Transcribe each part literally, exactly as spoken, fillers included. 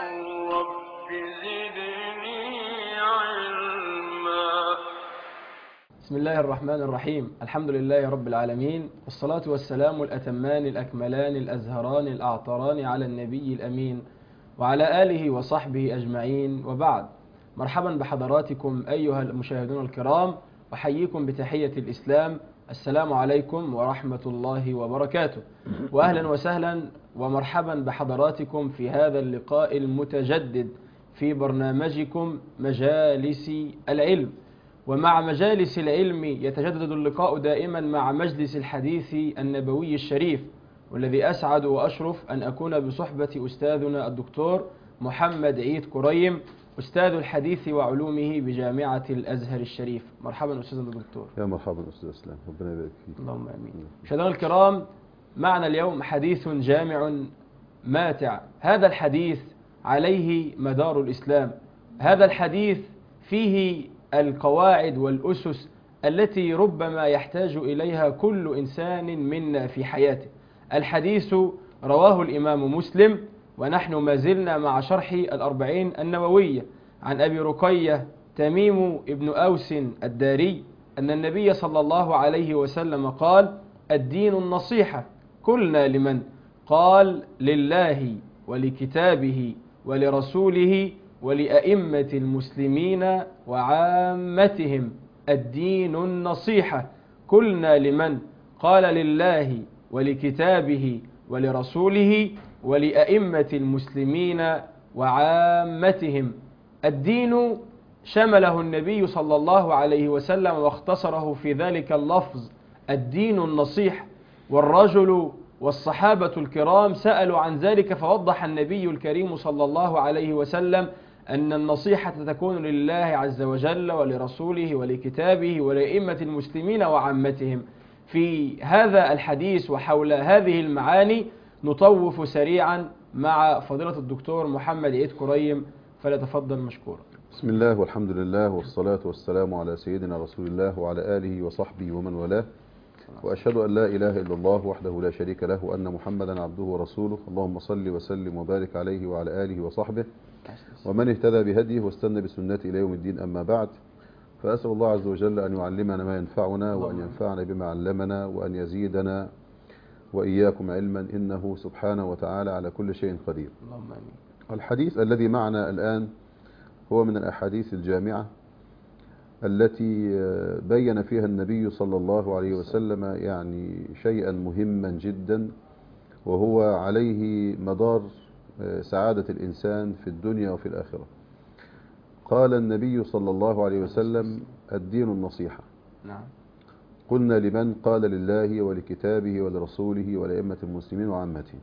رب زدني علما. بسم الله الرحمن الرحيم. الحمد لله رب العالمين، والصلاة والسلام الأتمان الأكملان الأزهران الأعطران على النبي الأمين وعلى آله وصحبه أجمعين، وبعد. مرحبا بحضراتكم أيها المشاهدون الكرام، وحييكم بتحية الإسلام. السلام عليكم ورحمة الله وبركاته، وأهلا وسهلا ومرحبا بحضراتكم في هذا اللقاء المتجدد في برنامجكم مجالس العلم. ومع مجالس العلم يتجدد اللقاء دائما مع مجلس الحديث النبوي الشريف، والذي أسعد وأشرف أن أكون بصحبة أستاذنا الدكتور محمد عيد كريم، أستاذ الحديث وعلومه بجامعة الأزهر الشريف. مرحبا أستاذنا الدكتور. يا مرحبا أستاذ اسلام، ربنا يبارك فيك. اللهم آمين. مشاهدينا الكرام، معنا اليوم حديث جامع ماتع. هذا الحديث عليه مدار الإسلام. هذا الحديث فيه القواعد والأسس التي ربما يحتاج إليها كل إنسان منا في حياته. الحديث رواه الإمام مسلم، ونحن ما زلنا مع شرح الأربعين النووية عن أبي رقية تميم ابن أوس الداري أن النبي صلى الله عليه وسلم قال: الدين النصيحة. قلنا: لمن؟ قال: لله ولكتابه ولرسوله ولأئمة المسلمين وعامتهم. الدين النصيحة. قلنا: لمن؟ قال: لله ولكتابه ولرسوله ولأئمة المسلمين وعامتهم. الدين شمله النبي صلى الله عليه وسلم واختصره في ذلك اللفظ: الدين النصيحة. والرجل والصحابة الكرام سألوا عن ذلك، فوضح النبي الكريم صلى الله عليه وسلم أن النصيحة تكون لله عز وجل ولرسوله ولكتابه ولأئمة المسلمين وعامتهم. في هذا الحديث وحول هذه المعاني نطوف سريعا مع فضيلة الدكتور محمد عيد كريم، فليتفضل مشكورا. بسم الله والحمد لله والصلاة والسلام على سيدنا رسول الله وعلى آله وصحبه ومن والاه، وأشهد أن لا إله إلا الله وحده لا شريك له وأن محمدا عبده ورسوله. اللهم صل وسلم وبارك عليه وعلى آله وصحبه ومن اهتدى بهديه واستنى بسنته إلى يوم الدين. أما بعد، فأسأل الله عز وجل أن يعلمنا ما ينفعنا وأن ينفعنا بما علمنا وأن يزيدنا وإياكم علما، إنه سبحانه وتعالى على كل شيء قدير. اللهم آمين. الحديث الذي معنا الآن هو من الأحاديث الجامعة التي بين فيها النبي صلى الله عليه وسلم يعني شيئا مهما جدا، وهو عليه مدار سعادة الإنسان في الدنيا وفي الآخرة. قال النبي صلى الله عليه وسلم: الدين النصيحة. نعم. قلنا: لمن؟ قال: لله ولكتابه ولرسوله ولأئمة المسلمين وعامتهم.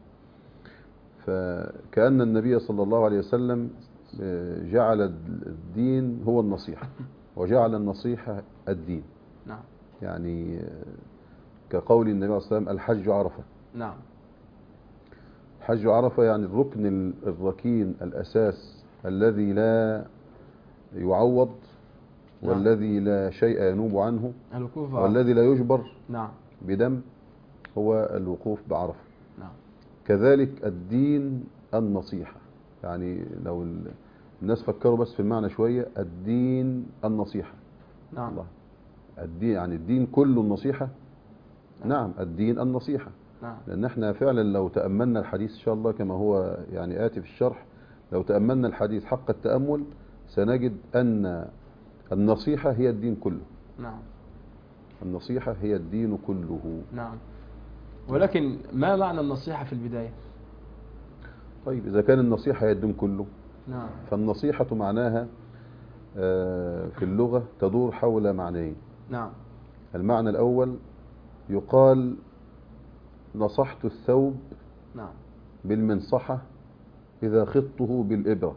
فكأن النبي صلى الله عليه وسلم جعل الدين هو النصيحة، وجعل النصيحة الدين. نعم. يعني كقول النبي صلى الله عليه وسلم: الحج عرفة. نعم. الحج عرفة يعني الركن الركين الأساس الذي لا يعوض، نعم. والذي لا شيء ينوب عنه، الوقوف والذي لا يجبر نعم. بدم، هو الوقوف بعرفة. نعم. كذلك الدين النصيحة. يعني لو الناس فكروا بس في المعنى شوية، الدين النصيحة. نعم. الله. الدين يعني الدين كله النصيحة. نعم. نعم، الدين النصيحة. نعم. لأن احنا فعلا لو تأملنا الحديث إن شاء الله كما هو يعني آتي في الشرح، لو تأملنا الحديث حق التأمل سنجد أن النصيحة هي الدين كله. نعم. النصيحة هي الدين كله. نعم. ولكن ما معنى النصيحة في البداية؟ طيب، إذا كان النصيحة هي الدين كله، نعم. فالنصيحة معناها في اللغة تدور حول معنيين. نعم. المعنى الأول يقال: نصحت الثوب نعم. بالمنصحة إذا خضته بالإبرة.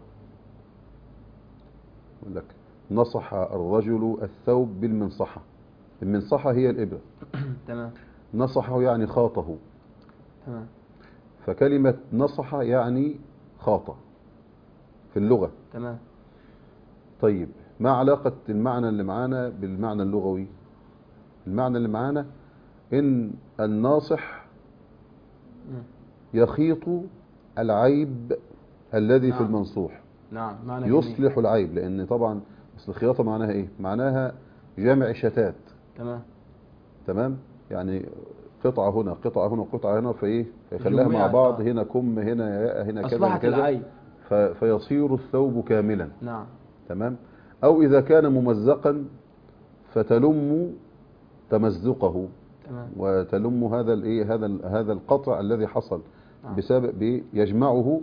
يقول لك: نصح الرجل الثوب بالمنصحة. المنصحة هي الإبرة. تمام. نصحه يعني خاطه. تمام. فكلمة نصح يعني خاطة في اللغة. تمام. طيب، ما علاقة المعنى اللي معانا بالمعنى اللغوي؟ المعنى اللي معانا إن الناصح يخيط العيب الذي نعم. في المنصوح نعم، معنى جميل. يصلح العيب. لأن طبعا أصل الخياطة معناها إيه؟ معناها جمع شتات. تمام. تمام. يعني قطعة هنا قطعة هنا قطعة هنا فإيه فيخليها مع جمعت، بعض، آه. هنا كم هنا ياء هنا كذا أصلحت كذا العيب. ف- فيصير الثوب كاملا. نعم. تمام. أو إذا كان ممزقا فتلم تمزقه تمام. وتلم هذا الايه هذا ال- هذا القطع الذي حصل نعم. بسبب بإيه؟ يجمعه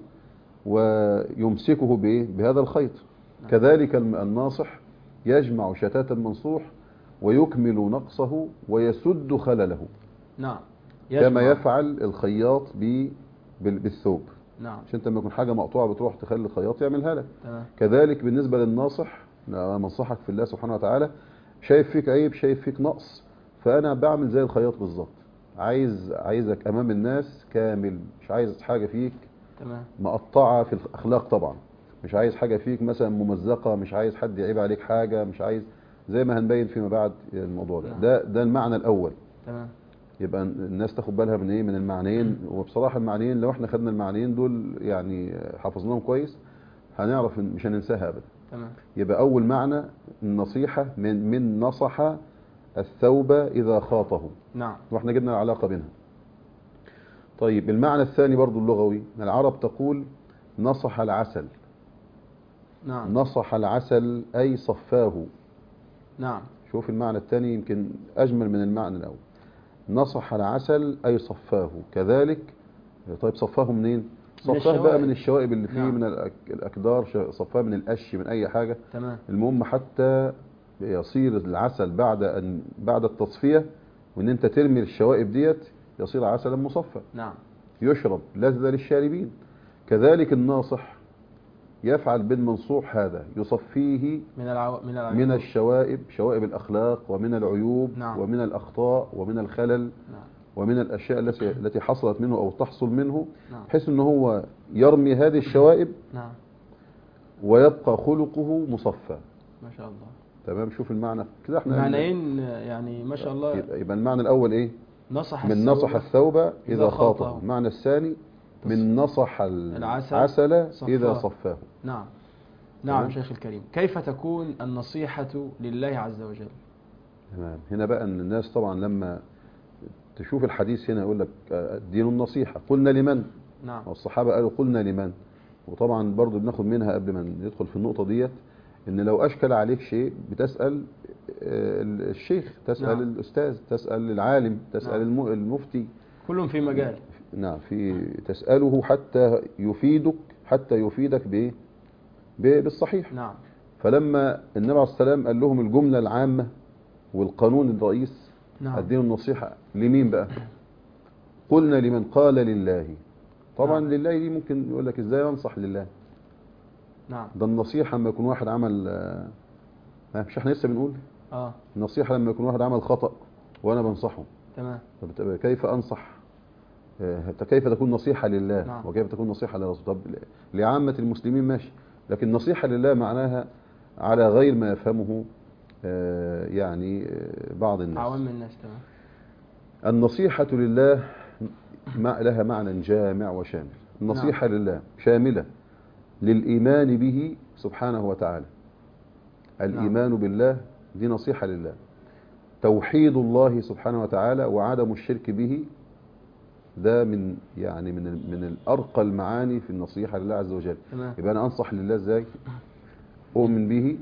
ويمسكه بإيه؟ بهذا الخيط. نعم. كذلك الم- الناصح يجمع شتات المنصوح ويكمل نقصه ويسد خلله. نعم. كما يجمع. يفعل الخياط ب- بال- بالثوب. نعم. عشان انت لما يكون حاجه مقطوعه بتروح تخلي الخياط يعملها لك. تمام. كذلك بالنسبه للناصح، انا منصحك في الله سبحانه وتعالى، شايف فيك عيب شايف فيك نقص، فانا بعمل زي الخياط بالظبط. عايز عايزك امام الناس كامل، مش عايز حاجه فيك تمام. مقطعه في الاخلاق طبعا، مش عايز حاجه فيك مثلا ممزقه، مش عايز حد يعيب عليك حاجه، مش عايز زي ما هنبين فيما بعد الموضوع ده. نعم. ده ده المعنى الاول. تمام. يبقى الناس تاخد بالها من ايه؟ من المعنيين. وبصراحه المعنيين لو احنا خدنا المعنيين دول يعني حفظناهم كويس هنعرف إن- مش هننساها ابدا. تمام. يبقى اول معنى النصيحه من من نصح الثوب اذا خاطه، نعم. واحنا جبنا العلاقه بينها. طيب المعنى الثاني برضو اللغوي، العرب تقول نصح العسل. نعم. نصح العسل اي صفاه. نعم. شوف المعنى الثاني يمكن اجمل من المعنى الاول. نصح العسل أي صفاه. كذلك طيب صفاه منين؟ من صفاه بقى الشوائب. من الشوائب اللي فيه. نعم. من الأك- الأكدار، ش- صفاه من القش، من أي حاجة. تمام. المهم حتى يصير العسل بعد أن بعد التصفية وإن أنت ترمي الشوائب ديت يصير عسلا مصفى نعم. يشرب لذة للشاربين. كذلك الناصح يفعل بالمنصوح هذا، يصفيه من العو... من العيوب. من الشوائب، شوائب الأخلاق ومن العيوب نعم. ومن الأخطاء ومن الخلل نعم. ومن الأشياء التي التي حصلت منه أو تحصل منه، نعم. بحيث أنه هو يرمي هذه الشوائب نعم. ويبقى خلقه مصفى. ما شاء الله. تمام. شوف المعنى كده احنا معنيين يعني ما شاء الله. يبقى, يبقى المعنى الأول إيه؟ نصح من الثوب نصح الثوب إذا إذا خاطه. خاطه. المعنى الثاني من نصح العسل العسل إذا صفاه. صفاه. نعم. نعم. تمام. شيخ الكريم، كيف تكون النصيحة لله عز وجل؟ تمام. هنا بقى ان الناس طبعا لما تشوف الحديث هنا يقول لك الدين النصيحة. قلنا لمن؟ نعم. والصحابة قالوا قلنا لمن. وطبعا برضو بناخد منها قبل ما ندخل في النقطة ديت ان لو اشكل عليك شيء بتسأل آه، الشيخ، تسأل نعم. الأستاذ، تسأل العالم، تسأل نعم. الم- المفتي. كل في مجال. نعم. في تسأله حتى يفيدك، حتى يفيدك بايه؟ ب- بالصحيح. نعم. فلما النبي عليه الصلاة والسلام قال لهم الجملة العامة والقانون الرئيس، نعم. الدين النصيحة لمين بقى؟ قلنا لمن؟ قال لله. طبعا نعم. لله دي ممكن يقول لك ازاي انصح لله؟ نعم. ده النصيحة لما يكون واحد عمل آه، مش احنا لسه بنقول اه. النصيحة لما يكون واحد عمل خطأ وانا بنصحه، تمام. طب كيف انصح؟ آه، كيف تكون نصيحة لله؟ نعم. وكيف تكون نصيحة للرسول؟ طب لعامة المسلمين ماشي، لكن نصيحة لله معناها على غير ما يفهمه آه، يعني آه، بعض الناس. عوام الناس. تمام. النصيحة لله مع لها معنى جامع وشامل. النصيحة نعم. لله شاملة للإيمان به سبحانه وتعالى. الإيمان نعم. بالله دي نصيحة لله. توحيد الله سبحانه وتعالى وعدم الشرك به، ده من يعني من من الأرقى المعاني في النصيحة لله عز وجل. تمام. يبقى أنا أنصح لله إزاي؟ أؤمن به،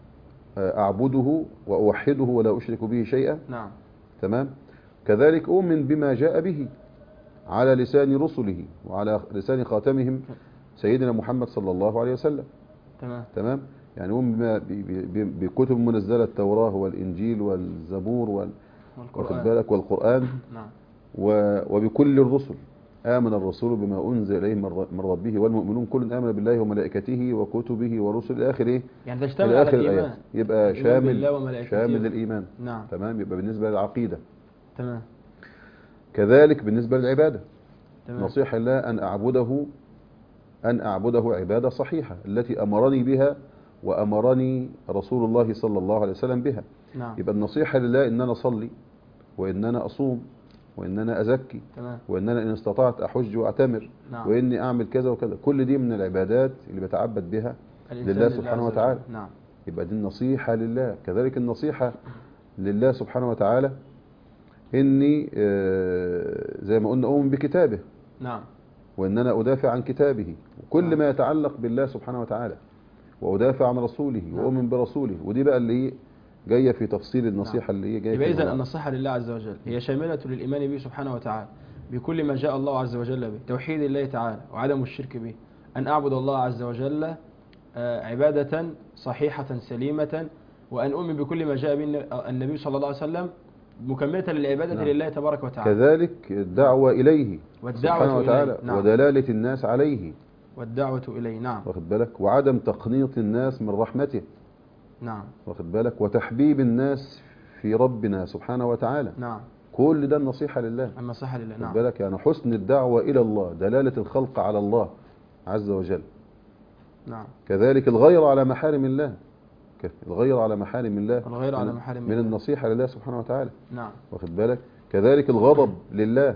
أعبده وأوحده ولا أشرك به شيئا. نعم. تمام. كذلك أؤمن بما جاء به على لسان رسله وعلى لسان خاتمهم سيدنا محمد صلى الله عليه وسلم. تمام. تمام. يعني أؤمن بما بكتب منزلة التوراة والإنجيل والزبور وال واخد بالك والقرآن. نعم. وبكل الرسل. آمن الرسول بما أنزل إليه من ربه والمؤمنون كل آمن بالله وملائكته وكتبه ورسله إلى آخر إيه؟ يعني تشتمل على الإيمان. يبقى شامل شامل للإيمان. نعم. تمام. يبقى بالنسبة للعقيدة. تمام. كذلك بالنسبة للعبادة. تمام. نصيحة الله أن أعبده أن أعبده عبادة صحيحة التي أمرني بها وأمرني رسول الله صلى الله عليه وسلم بها. نعم. يبقى النصيحة لله إن أنا أصلي وإن أنا أصوم وإن أنا أزكي، تمام. وإن أنا إن استطعت أحج وأعتمر، نعم. وإني أعمل كذا وكذا. كل دي من العبادات اللي بتعبد بها الإنسان لله لله سبحانه عز وجل. وتعالى. نعم. يبقى دي النصيحة لله. كذلك النصيحة لله سبحانه وتعالى إني آه، زي ما قلنا أؤمن بكتابه، نعم. وإن أنا أدافع عن كتابه وكل نعم. ما يتعلق بالله سبحانه وتعالى، وأدافع عن رسوله نعم. وأؤمن برسوله. ودي بقى اللي هي جاية في تفصيل النصيحة اللي هي جاية يبقى في إذن الموضوع. النصيحة لله عز وجل هي شاملة للإيمان به سبحانه وتعالى بكل ما جاء الله عز وجل به، توحيد الله تعالى وعدم الشرك به، أن أعبد الله عز وجل آه، عبادة صحيحة سليمة، وأن أؤمن بكل ما جاء به النبي صلى الله عليه وسلم مكملة للعبادة نعم. لله تبارك وتعالى. كذلك الدعوة إليه والدعوة سبحانه وتعالى إليه. نعم. ودلالة الناس عليه، والدعوة إليه. نعم. واخد بالك، وعدم تقنيط الناس من رحمته، نعم. واخد بالك، وتحبيب الناس في ربنا سبحانه وتعالى. نعم. كل ده النصيحة لله. النصيحة لله. واخد نعم. بالك، يعني حسن الدعوة إلى الله، دلالة الخلق على الله عز وجل. نعم. كذلك الغير على محارم الله، ك- الغير على محارم الله الغير على من- محارم من الله. النصيحة لله سبحانه وتعالى. نعم. واخد بالك، كذلك الغضب لله،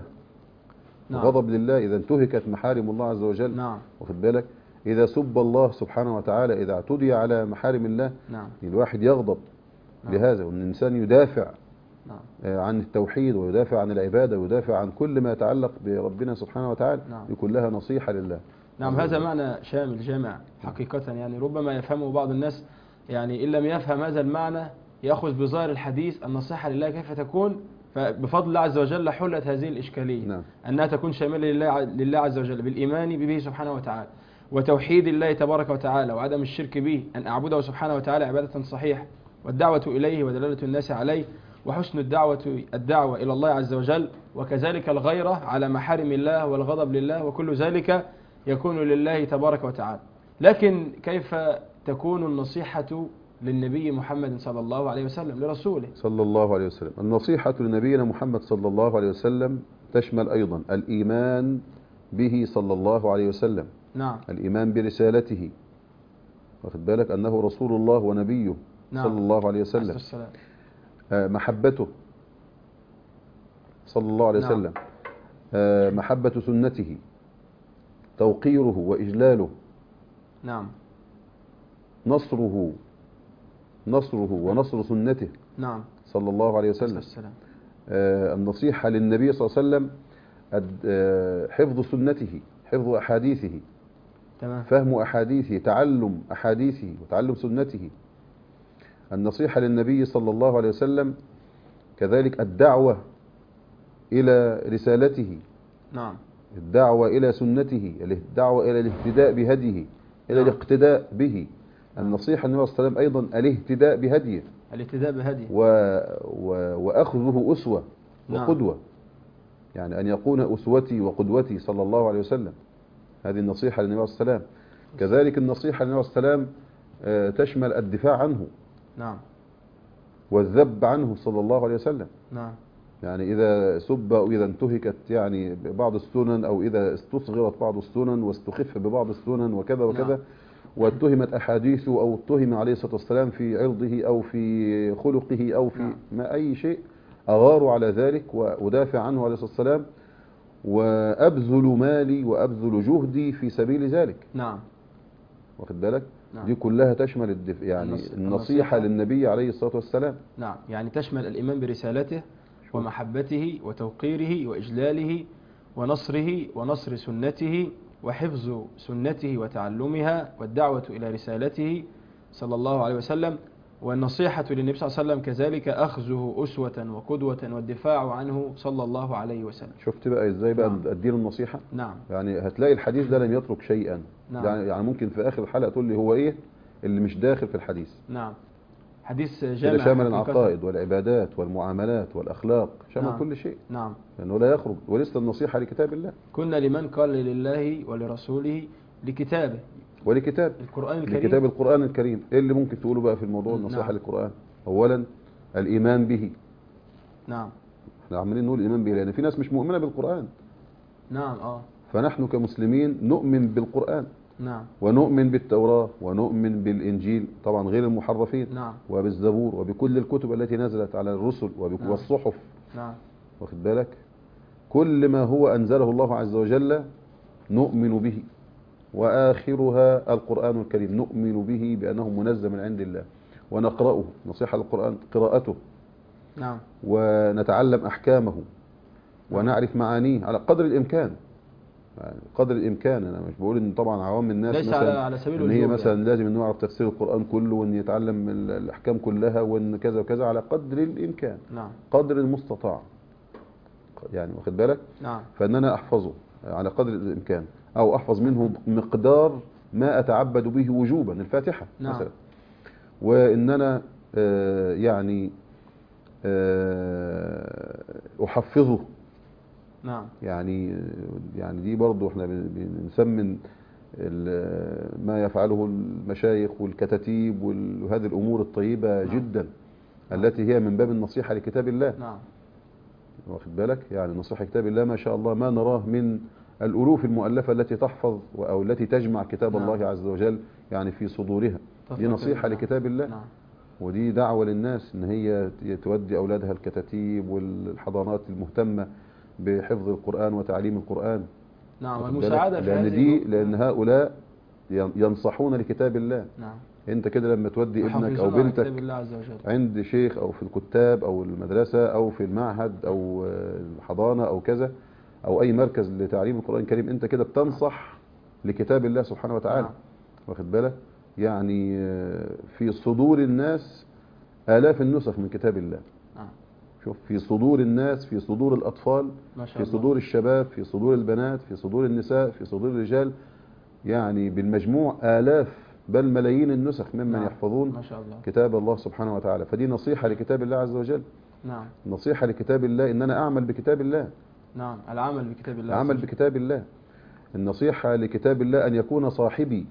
نعم. الغضب لله إذا انتهكت محارم الله عز وجل. نعم. واخد بالك، إذا سب الله سبحانه وتعالى، إذا اعتدي على محارم الله، نعم. الواحد يغضب نعم. لهذا، وأن الإنسان يدافع نعم. آه، عن التوحيد، ويدافع عن العبادة، ويدافع عن كل ما يتعلق بربنا سبحانه وتعالى. نعم. دي كلها نصيحة لله. نعم. هذا معنى شامل جامع حقيقة، يعني ربما يفهمه بعض الناس، يعني إن لم يفهم هذا المعنى يأخذ بظاهر الحديث النصيحة لله كيف تكون، فبفضل الله عز وجل حلت هذه الإشكالية. نعم. أنها تكون شاملة لله, لله عز وجل بالإيمان به سبحانه وتعالى، وتوحيد الله تبارك وتعالى وعدم الشرك به، أن أعبده سبحانه وتعالى عبادة صحيحة، والدعوة إليه ودلالة الناس عليه، وحسن الدعوة الدعوة إلى الله عز وجل، وكذلك الغيرة على محارم الله والغضب لله، وكل ذلك يكون لله تبارك وتعالى. لكن كيف تكون النصيحة للنبي محمد صلى الله عليه وسلم لرسوله صلى الله عليه وسلم؟ النصيحة لنبينا محمد صلى الله عليه وسلم تشمل أيضا الإيمان به صلى الله عليه وسلم. نعم. الإيمان برسالته، واخد بالك، أنه رسول الله ونبيه. نعم. صلى الله عليه وسلم. السلام. آه، محبته صلى الله عليه نعم. وسلم، آه، محبة سنته، توقيره وإجلاله، نعم. نصره نصره ونصر سنته نعم. صلى الله عليه وسلم. السلام. آه، النصيحة للنبي صلى الله عليه وسلم أد- آه، حفظ سنته، حفظ أحاديثه، تمام. فهم أحاديثه، تعلم أحاديثه وتعلم سنته. النصيحة للنبي صلى الله عليه وسلم كذلك الدعوة إلى رسالته، نعم. الدعوة إلى سنته، الدعوة إلى الاهتداء بهديه، إلى نعم. الاقتداء به. النصيحة للنبي صلى الله عليه وسلم أيضا الاهتداء بهديه، الاهتداء بهدي. و... و... وأخذه أسوة نعم. وقدوة، يعني أن يكون أسوتي وقدوتي صلى الله عليه وسلم. هذه النصيحة للنبي صلى الله عليه وسلم. كذلك النصيحة للنبي صلى الله عليه وسلم آه، تشمل الدفاع عنه نعم. والذب عنه صلى الله عليه وسلم. نعم. يعني إذا سب أو إذا انتهكت يعني بعض السنن، أو إذا استصغرت بعض السنن واستخف ببعض السنن وكذا وكذا، نعم. واتهمت أحاديثه أو اتهم عليه الصلاة والسلام في عرضه أو في خلقه أو في نعم. ما أي شيء، أغار على ذلك وأدافع عنه عليه الصلاة والسلام، وأبذل مالي وأبذل جهدي في سبيل ذلك. نعم. واخد بالك؟ نعم. دي كلها تشمل الدف... يعني النص- النصيحة النصيحة. للنبي عليه الصلاة والسلام. نعم. يعني تشمل الإيمان برسالته ومحبته وتوقيره وإجلاله ونصره ونصر سنته وحفظ سنته وتعلمها والدعوة إلى رسالته صلى الله عليه وسلم. والنصيحة للنبي صلى الله عليه وسلم كذلك أخذه أسوة وقدوة والدفاع عنه صلى الله عليه وسلم. شفت بقى ازاي بقى نعم. اديله النصيحة؟ نعم. يعني هتلاقي الحديث ده لم يترك شيئا. نعم. يعني يعني ممكن في آخر الحلقة تقول لي هو ايه اللي مش داخل في الحديث. نعم. حديث كده جامع شامل حقيقة. العقائد والعبادات والمعاملات والأخلاق، شامل نعم. كل شيء، نعم. لأنه لا يخرج. ولسه النصيحة لكتاب الله كنا لمن قال لله ولرسوله لكتابه ولكتاب القرآن الكريم. لكتاب القرآن الكريم. ايه اللي ممكن تقوله بقى في الموضوع النصيحة نعم. للقرآن؟ أولا الإيمان به. نعم. احنا عمالين نقول الإيمان به لأن في ناس مش مؤمنة بالقرآن، نعم. اه. فنحن كمسلمين نؤمن بالقرآن نعم. ونؤمن بالتوراة ونؤمن بالإنجيل طبعا غير المحرفين، نعم. وبالزبور وبكل الكتب التي نزلت على الرسل وبك- نعم. والصحف. نعم. واخد بالك؟ كل ما هو أنزله الله عز وجل نؤمن به، وآخرها القرآن الكريم نؤمن به بأنه منزل من عند الله، ونقرأه، نصيحة القرآن قراءته، نعم ونتعلم أحكامه، ونعرف معانيه على قدر الإمكان. يعني قدر الإمكان. أنا مش بقول إن طبعا عوام الناس ليس مثلا على على سبيل إن هي الوجوب مثلا يعني. لازم إنه يعرف تفسير القرآن كله، وإن يتعلم ال- الأحكام كلها، وإن كذا وكذا، على قدر الإمكان، نعم قدر المستطاع. يعني واخد بالك؟ نعم فإن أنا أحفظه على قدر الإمكان، أو أحفظ منه مقدار ما أتعبد به وجوبا، الفاتحة نعم. مثلا. وإن أنا آه، يعني آه، أحفظه. نعم يعني يعني دي برضو احنا بن- بنسمن ال- ما يفعله المشايخ والكتاتيب وال- وهذه الأمور الطيبة نعم. جدا، التي هي من باب النصيحة لكتاب الله. نعم واخد بالك؟ يعني نصيحة كتاب الله ما شاء الله ما نراه من الألوف المؤلفة التي تحفظ أو التي تجمع كتاب نعم. الله عز وجل يعني في صدورها. دي تفكر. نصيحة نعم. لكتاب الله. نعم ودي دعوة للناس ان هي تودي اولادها الكتاتيب والحضانات المهتمة بحفظ القرآن وتعليم القرآن. نعم واخد والمساعدة بالك؟ في لان هذه دي الأمور. لان هؤلاء ين- ينصحون لكتاب الله. نعم انت كده لما تودي ابنك او يحافظون على بنتك كتاب الله عز وجل. عند شيخ او في الكتاب او المدرسة او في المعهد او الحضانة او كذا، او اي مركز لتعليم القرآن الكريم، انت كده بتنصح لكتاب الله سبحانه وتعالى. نعم. واخد بالك؟ يعني في صدور الناس آلاف النسخ من كتاب الله. نعم شوف، في صدور الناس، في صدور الأطفال، ما شاء في الله. صدور الشباب، في صدور البنات، في صدور النساء، في صدور الرجال، يعني بالمجموع آلاف بل ملايين النسخ ممن نعم. يحفظون ما شاء الله. كتاب الله سبحانه وتعالى. فدي نصيحة لكتاب الله عز وجل. نعم نصيحة لكتاب الله إن أنا أعمل بكتاب الله، نعم العمل بكتاب الله. أعمل عز وجل. بكتاب الله. النصيحة لكتاب الله أن يكون صاحبي،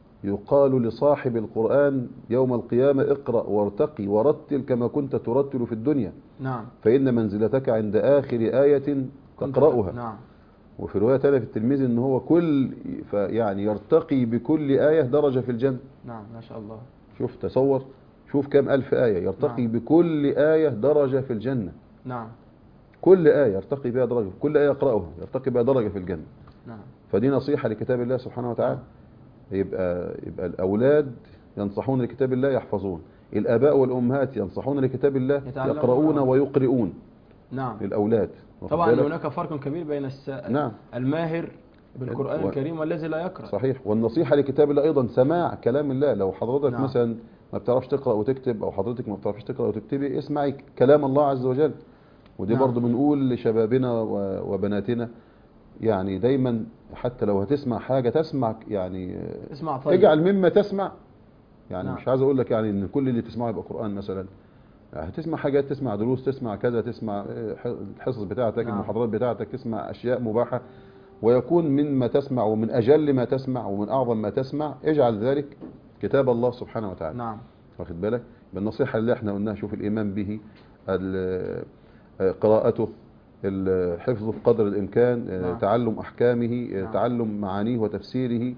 يقال لصاحب القرآن يوم القيامة اقرأ وارتقي ورتل كما كنت ترتل في الدنيا، نعم فإن منزلتك عند آخر آية كنت- تقرأها. نعم وفي رواية تانية في التلميذ إن هو كل يعني يرتقي بكل آية درجة في الجنة. نعم ما شاء الله. شوف تصور، شوف كم ألف آية يرتقي نعم. بكل آية درجة في الجنة. نعم كل آية يرتقي بها درجة، كل آية يقرأها يرتقي بها درجة في الجنة. نعم فدي نصيحة لكتاب الله سبحانه وتعالى. يبقى يبقى الأولاد ينصحون لكتاب الله يحفظون، الآباء والأمهات ينصحون لكتاب الله يتعلمون. يقرؤون ويقرؤون نعم للأولاد. واخد طبعا بالك؟ هناك فرق كبير بين الس... نعم الماهر بالقرآن و- الكريم والذي لا يقرأ. صحيح. والنصيحة لكتاب الله أيضا سماع كلام الله. لو حضرتك نعم. مثلا ما بتعرفش تقرأ وتكتب، أو حضرتك ما بتعرفش تقرأ وتكتبي، اسمعي كلام الله عز وجل. ودي نعم. برضو بنقول لشبابنا و- وبناتنا، يعني دايما حتى لو هتسمع حاجة تسمع يعني اسمع طيب. اجعل مما تسمع. يعني نعم. مش عايز اقول لك يعني ان كل اللي تسمعه يبقى قرآن مثلا. هتسمع حاجات، تسمع دروس، تسمع كذا، تسمع الحصص بتاعتك، نعم. المحاضرات بتاعتك، تسمع اشياء مباحة، ويكون مما تسمع ومن اجل ما تسمع ومن اعظم ما تسمع اجعل ذلك كتاب الله سبحانه وتعالى. نعم واخد بالك؟ بالنصيحة اللي احنا قلناها، شوف الايمان به، ال- قراءته، الحفظ بقدر الامكان، نعم. تعلم احكامه، نعم. تعلم معانيه وتفسيره،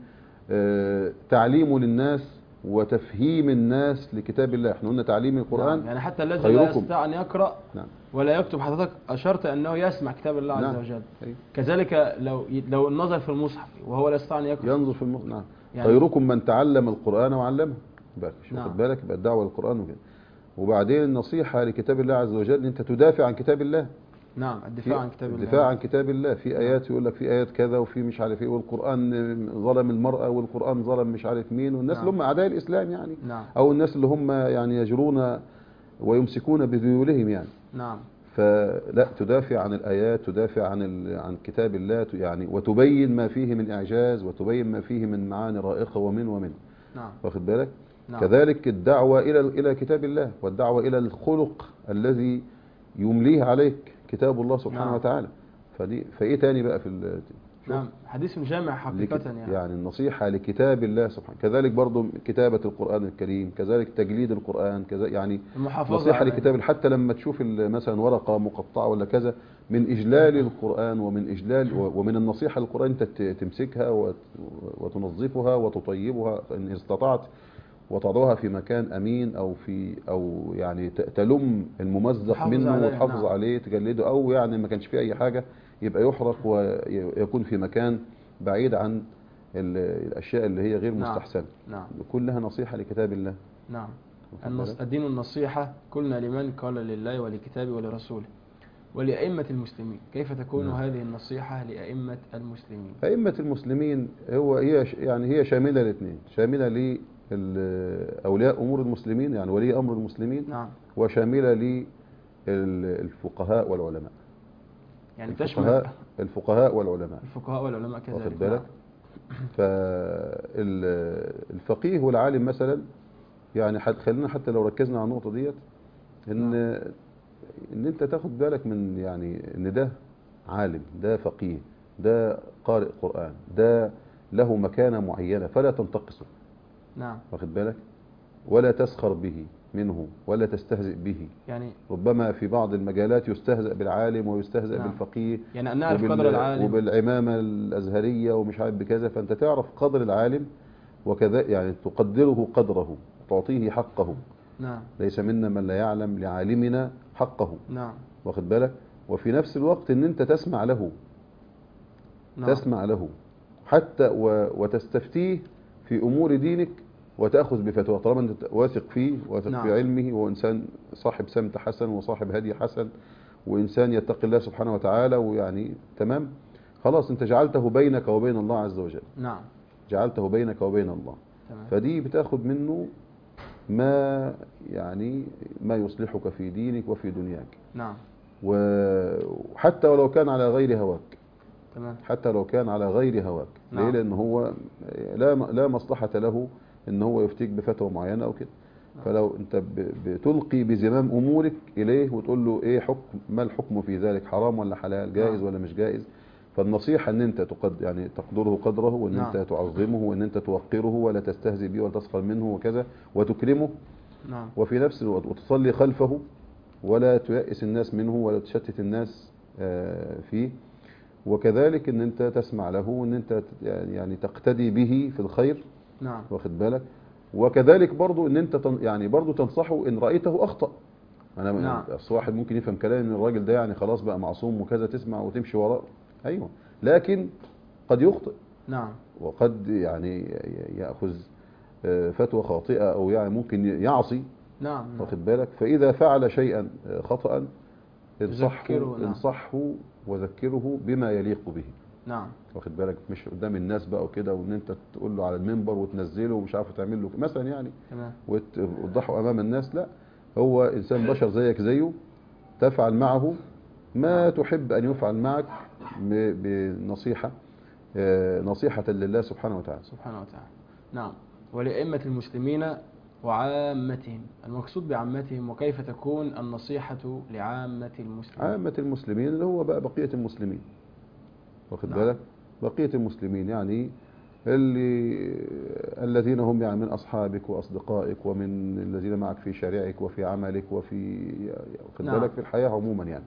تعليمه للناس وتفهيم الناس لكتاب الله. احنا قلنا تعليم القرآن. نعم. يعني حتى الذي لا خيركم. يستطيع أن يقرأ نعم ولا يكتب، حضرتك أشرت أنه يسمع كتاب الله عز نعم. وجل. أي. كذلك لو لو النظر في المصحف وهو لا يستطيع أن يقرأ. ينظر في المصحف. نعم يعني- خيركم من تعلم القرآن وعلمه. بقى شوف، نعم. خد بالك يبقى الدعوة للقرآن وكده. وبعدين النصيحة لكتاب الله عز وجل ان انت تدافع عن كتاب الله. نعم الدفاع عن كتاب الله. الدفاع عن كتاب الله. في ايات يقول لك في ايات كذا وفي مش عارف ايه، والقرآن ظلم المرأة، والقرآن ظلم مش عارف مين، والناس نعم. اللي هم اعداء الاسلام يعني، نعم او الناس اللي هم يعني يجرون ويمسكون بذيولهم يعني. نعم فلا تدافع عن الآيات، تدافع عن ال... عن كتاب الله يعني، وتبين ما فيه من إعجاز، وتبين ما فيه من معاني رائقة ومن ومن نعم واخد بالك؟ نعم. كذلك الدعوة إلى إلى كتاب الله، والدعوة إلى الخلق الذي يمليه عليك كتاب الله سبحانه نعم. وتعالى. فدي فإيه تاني بقى في ال... شوف، نعم حديث جامع لك... حقيقة يعني. يعني النصيحة لكتاب الله سبحانه. كذلك برضو كتابة القرآن الكريم، كذلك تجليد القرآن، كذا يعني المحافظة نصيحة عليه. لكتاب. حتى لما تشوف ال- مثلا ورقة مقطعة ولا كذا، من إجلال القرآن ومن إجلال و- ومن النصيحة للقرآن أنت ت- تمسكها وت- وتنظفها وتطيبها إن استطعت، وتضعها في مكان أمين، أو في أو يعني ت- تلم الممزق تحافظ منه عليه، وتحافظ نعم. عليه، تجلده، أو يعني ما كانش فيه أي حاجة يبقى يحرق ويكون في مكان بعيد عن ال- الأشياء اللي هي غير نعم. مستحسنة. نعم. كلها نصيحة لكتاب الله. نعم. واخد النص... بالك؟ الدين النصيحة قلنا لمن؟ قال لله ولكتابه ولرسوله ولأئمة المسلمين. كيف تكون نعم. هذه النصيحة لأئمة المسلمين؟ أئمة المسلمين هو هي ش- يعني هي شاملة الاثنين، شاملة لأولياء أمور المسلمين يعني ولي أمر المسلمين، نعم. وشاملة للفقهاء والعلماء. يعني تشمل الفقهاء الفقهاء والعلماء. الفقهاء والعلماء كذلك. واخد بالك؟ فالفقيه والعالم مثلا، يعني حد خلينا حتى لو ركزنا على النقطة ديت، ان ان انت تاخد بالك من يعني ان ده عالم، ده فقيه، ده قارئ قرآن، ده له مكانة معينة، فلا تنتقصه. نعم. واخد بالك؟ ولا تسخر به منه ولا تستهزئ به. يعني ربما في بعض المجالات يستهزأ بالعالم ويستهزأ نعم. بالفقيه، يعني أن نعرف وبال- قدر العالم. وبالعمامة الأزهرية ومش عارف بكذا، فأنت تعرف قدر العالم وكذا، يعني تقدره قدره، تعطيه حقه. نعم. ليس منا من لا يعلم لعالمنا حقه. نعم. واخد بالك؟ وفي نفس الوقت ان انت تسمع له، نعم. تسمع له حتى و... وتستفتيه في امور دينك وتأخذ بفتوى، طالما انت واثق فيه، واثق نعم. في علمه، وانسان صاحب سمت حسن وصاحب هدي حسن، وانسان يتقي الله سبحانه وتعالى، ويعني تمام، خلاص انت جعلته بينك وبين الله عز وجل. نعم. جعلته بينك وبين الله. تمام. فدي بتاخد منه ما يعني ما يصلحك في دينك وفي دنياك. نعم. وحتى ولو كان على غير هواك. تمام. حتى لو كان على غير هواك. نعم. ليه؟ لأن هو لا لا مصلحة له ان هو يفتيك بفتوى معينة او كده. نعم. فلو انت ب- بتلقي بزمام امورك اليه وتقول له ايه حكم، ما الحكم في ذلك، حرام ولا حلال، جائز نعم. ولا مش جائز، فالنصيحة ان انت تقد يعني تقدره قدره، وان نعم. انت تعظمه، وان انت توقره ولا تستهزئ به ولا تسخر منه وكذا، وتكرمه، نعم. وفي نفس الوقت وتصلي خلفه، ولا تيأس الناس منه ولا تشتت الناس آه، فيه. وكذلك ان انت تسمع له، وان انت يعني تقتدي به في الخير. نعم. واخد بالك؟ وكذلك برضو ان انت تن يعني برضو تنصحه ان رأيته اخطأ. انا نعم. اصل واحد ممكن يفهم كلام ان الراجل ده يعني خلاص بقى معصوم وكذا، تسمع وتمشي وراه. ايوه، لكن قد يخطئ، نعم. وقد يعني يأخذ آه، فتوى خاطئة، او يعني ممكن يعصي. نعم. نعم. واخد بالك؟ فإذا فعل شيئا خطأ انصحه تذكره. نعم. انصحه وذكره بما يليق به. نعم. واخد بالك؟ مش قدام الناس بقى وكده، وان انت تقول له على المنبر وتنزله ومش عارف تعمل له مثلا يعني تمام. وتوضحه امام الناس. لا، هو انسان بشر زيك زيه، تفعل معه ما تحب ان يفعل معك ب- بنصيحة آه، نصيحة لله سبحانه وتعالى. سبحانه وتعالى. نعم. ولأئمة المسلمين وعامتهم. المقصود بعامتهم، وكيف تكون النصيحة لعامة المسلمين؟ عامة المسلمين اللي هو بقى بقية المسلمين. واخد نعم. بالك؟ بقية المسلمين يعني اللي الذين هم يعني من أصحابك وأصدقائك ومن الذين معك في شارعك وفي عملك وفي واخد نعم. بالك في الحياة عموما يعني.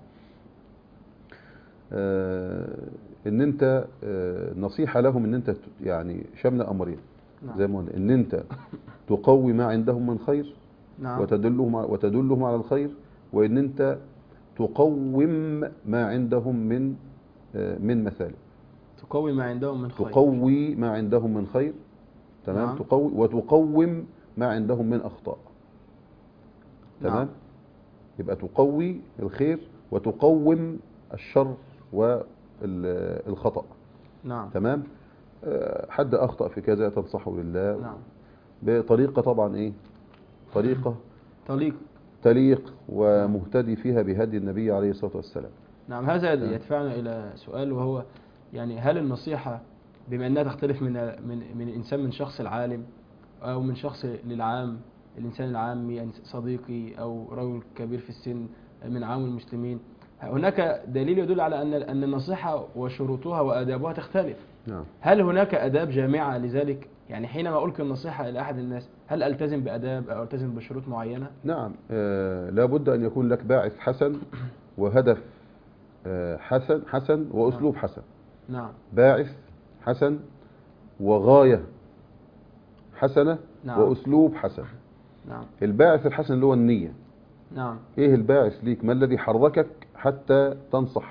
آه ان انت آه نصيحة لهم ان انت ت- يعني شاملة امرين. نعم. زي ما قلنا ان انت تقوي ما عندهم من خير نعم. وتدلهم وتدلهم على الخير، وان انت تقوم ما عندهم من آه من مثال. تقوي ما عندهم من خير. تقوي ما عندهم من خير. تمام. نعم. تقوي وتقوم ما عندهم من اخطاء. تمام. نعم. يبقى تقوي الخير وتقوم الشر والخطأ. نعم. تمام. آه، حد اخطأ في كذا تنصحه لله نعم. بطريقة طبعا ايه، طريقة طليق. تليق ومهتدي فيها بهدي النبي عليه الصلاة والسلام. نعم. هذا يدفعنا إلى سؤال، وهو يعني هل النصيحة بما أنها تختلف من من من إنسان من شخص العالم أو من شخص للعام، الإنسان العامي يعني صديقي أو رجل كبير في السن من عام المسلمين، هناك دليل يدل على أن أن النصيحة وشروطها وآدابها تختلف. نعم. هل هناك آداب جامعة لذلك؟ يعني حينما ألقي النصيحة إلى أحد الناس، هل ألتزم بآداب أو ألتزم بشروط معينة؟ نعم. آه لابد أن يكون لك باعث حسن وهدف آه حسن حسن وأسلوب حسن. نعم. باعث حسن وغاية حسنة. نعم. وأسلوب حسن. نعم. الباعث الحسن اللي هو النية. نعم. ايه الباعث ليك؟ ما الذي حركك حتى تنصح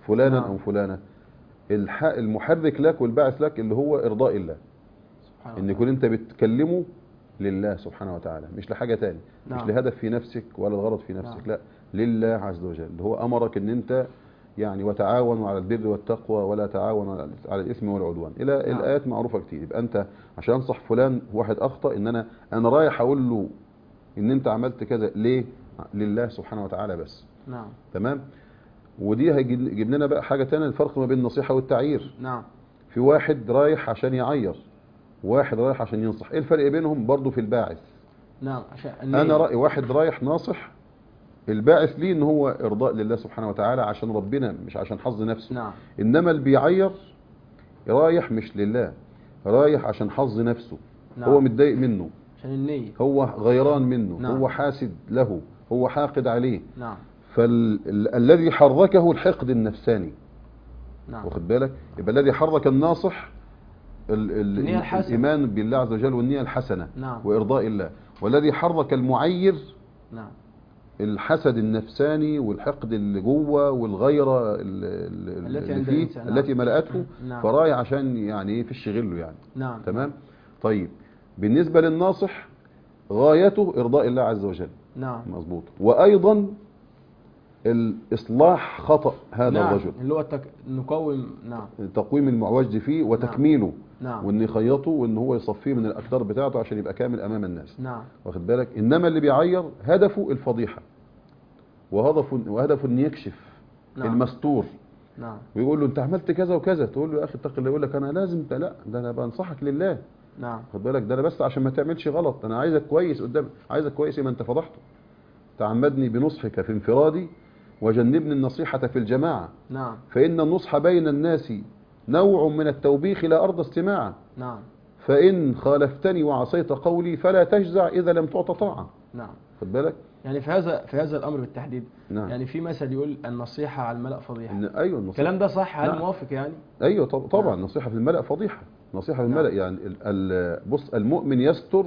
فلانا نعم. أو فلانة، الح- المحرك لك والباعث لك اللي هو إرضاء الله، سبحان إن الله. يكون أنت بتكلمه لله سبحانه وتعالى، مش لحاجة تاني، مش نعم. لهدف في نفسك ولا الغرض في نفسك، لا، لله عز وجل، اللي هو أمرك إن أنت يعني وتعاونوا على البر والتقوى ولا تعاونوا على- على الإثم والعدوان، إلى نعم. الآيات معروفة كتير. يبقى أنت عشان أنصح فلان واحد أخطأ، إن أنا أنا رايح أقول له إن أنت عملت كذا ليه؟ لله سبحانه وتعالى بس. نعم. تمام. ودي هيجيب لنا بقى حاجة تانية، الفرق ما بين النصيحة والتعيير. نعم. في واحد رايح عشان يعير، واحد رايح عشان ينصح، ايه الفرق بينهم؟ برضو في الباعث. نعم. عشان انا النية. رأي واحد رايح ناصح، الباعث ليه ان هو ارضاء لله سبحانه وتعالى عشان ربنا، مش عشان حظ نفسه. نعم. انما اللي بيعير رايح مش لله، رايح عشان حظ نفسه. نعم. هو متضايق منه، عشان النية. هو غيران منه، نعم. هو حاسد له، هو حاقد عليه. نعم. فالذي حركه الحقد النفساني. نعم. واخد بالك؟ يبقى الذي حرك الناصح ال ال النية الحسنة. الإيمان بالله عز وجل والنية الحسنة. نعم. وإرضاء الله. والذي حرك المعير نعم. الحسد النفساني والحقد اللي جوه والغيرة اللي, التي اللي عند فيه الإنسان. نعم. التي ملأته. نعم. فراي عشان يعني ايه فيش غله يعني. نعم. تمام. طيب بالنسبة للناصح غايته إرضاء الله عز وجل. نعم. مظبوط. وأيضا الإصلاح خطأ هذا نعم. الرجل، اللي هو التك... نقوم. نعم. تقويم المعوج فيه وتكميله. نعم. وان يخيطه وان هو يصفيه من الاكثار بتاعته عشان يبقى كامل امام الناس. نعم. واخد بالك؟ انما اللي بيعير هدفه الفضيحه، وهدفه وهدفه ان يكشف نعم. المستور. نعم. ويقول له انت عملت كذا وكذا، تقول له يا اخي اتق الله، يقول لك انا لازم، لا ده انا بنصحك لله. نعم. واخد بالك؟ ده انا بس عشان ما تعملش غلط، انا عايزك كويس قدام، عايزك كويس ما انت فضحته. تعمدني بنصحك في انفرادي وجنبني النصيحه في الجماعه. نعم. فان النصح بين الناس نوع من التوبيخ لا ارضى استماعا. نعم. فإن خالفتني وعصيت قولي فلا تجزع إذا لم تعط طاعة. نعم. خد بالك؟ يعني في هذا في هذا الأمر بالتحديد. نعم. يعني في مثل يقول النصيحة على الملأ فضيحة. إن أيوة النصيحة. الكلام ده صح؟ هل نعم. موافق يعني؟ أيوة طب طبعا. نعم. نصيحة في الملأ فضيحة. نصيحة في نعم. الملأ يعني ال- ال- بص، المؤمن يستر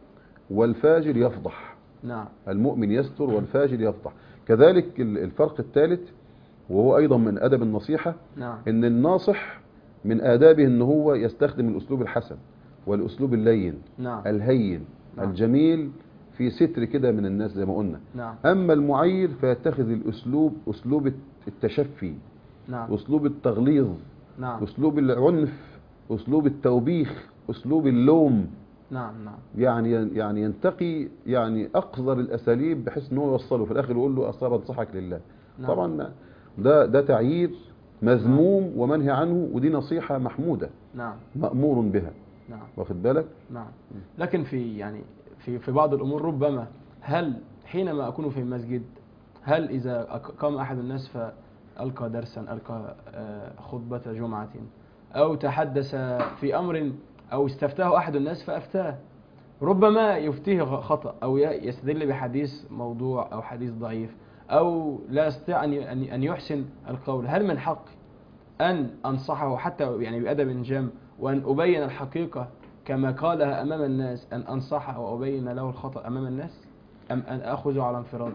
والفاجر يفضح. نعم. المؤمن يستر والفاجر يفضح. كذلك ال- الفرق الثالث وهو أيضا من أدب النصيحة، نعم. إن الناصح من آدابه إن هو يستخدم الأسلوب الحسن والأسلوب اللين. نعم. الهين. نعم. الجميل في ستر كده من الناس زي ما قلنا. نعم. أما المعير فيتخذ الأسلوب أسلوب التشفي، نعم. أسلوب التغليظ، نعم. أسلوب العنف، أسلوب التوبيخ، أسلوب اللوم. نعم. نعم. يعني يعني ينتقي يعني أقذر الأساليب بحيث أنه يوصله في الآخر يقول له أصلا بنصحك لله. نعم. طبعا ده ده تعيير مذموم ومنهي عنه، ودي نصيحة محمودة نعم. مأمور بها. نعم. واخد بالك؟ نعم. لكن في يعني في في بعض الأمور ربما، هل حينما أكون في المسجد، هل إذا أق- قام أحد الناس فألقى درسا، ألقى آه، خطبة جمعة، أو تحدث في أمر، أو استفتاه أحد الناس فأفتاه، ربما يفتيه غ- خطأ، أو ي- يستدل بحديث موضوع أو حديث ضعيف، أو لا يستطيع أن ي- أن أن يحسن القول، هل من حقي أن أنصحه حتى يعني بأدب جم، وأن أبين الحقيقة كما قالها أمام الناس، أن أنصحه وأبين له الخطأ أمام الناس، أم أن أخذه على انفراد؟